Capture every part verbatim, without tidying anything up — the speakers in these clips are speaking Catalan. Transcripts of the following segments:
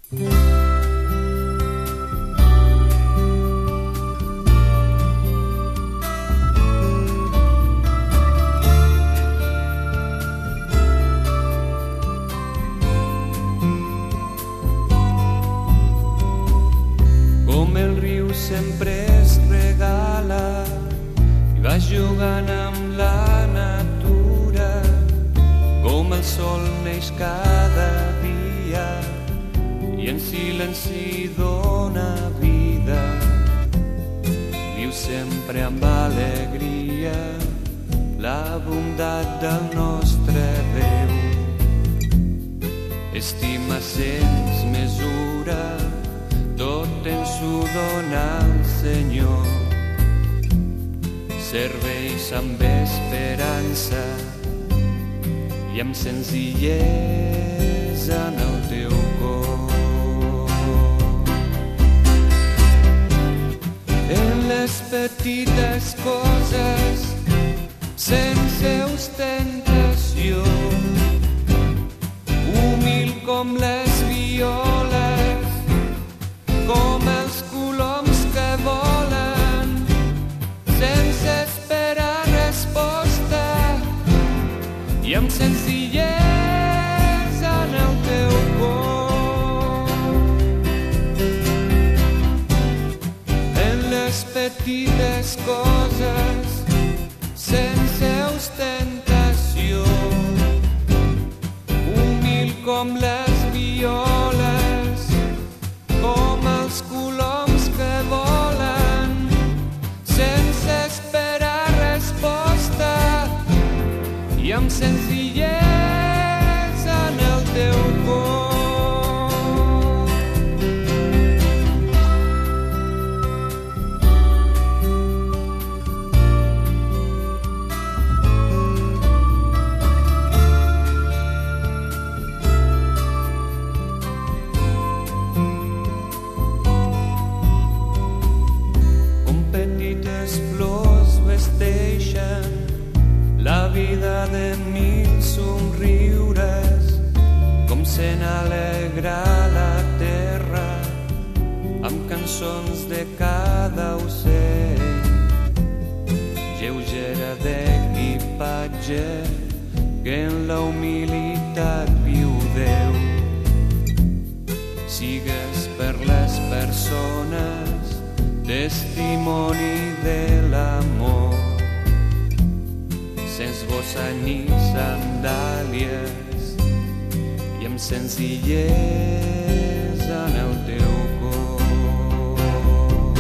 Sempre es regala i va jugant amb la natura, com el sol neix cada dia i en silenci dona vida. Viu sempre amb alegria la bondat del nostre Déu. Estima sense mesura, tot ens ho dona el Senyor. Serveix amb esperança i amb senzillesa en el teu cor. En les petites coses, sense ostentació, humil com les violes, com els coloms que volen, sense esperar resposta i amb senzillesa en el teu cor. En les petites coses, sense ostentació, humil com les violes, com els coloms que volen, sense esperar resposta i amb senzillesa en el teu cor. La vida de mil somriures, com se n'alegra la terra amb cançons de cada ocell, lleugera d'equipatge que en la humilitat viu Déu. Sigues per les persones testimoni de l'amor, sense bossa ni sandàlies i amb senzillesa en el teu cor.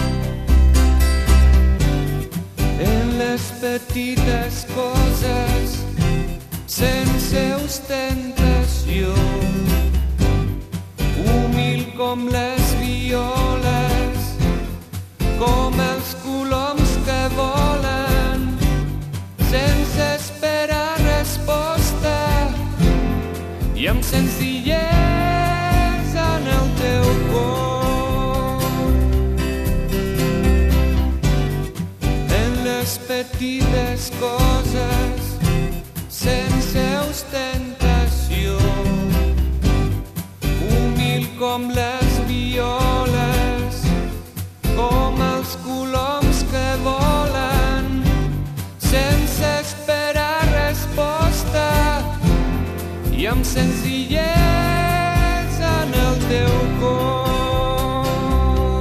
En les petites coses, sense ostentació, humil com les violes, com els coloms que volen, sense esperar resposta i amb senzillesa en el teu cor. En les petites coses, sense ostentació, humil com les violes, com els coloms que volen, sense esperar resposta i amb senzillesa en el teu cor.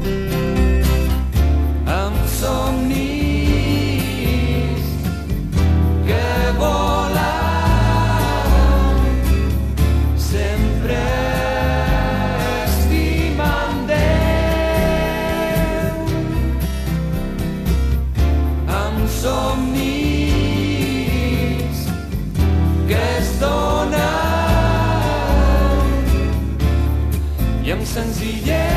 Amb somnis que volen, sempre estimant Déu. Amb somnis que es donen i amb senzillesa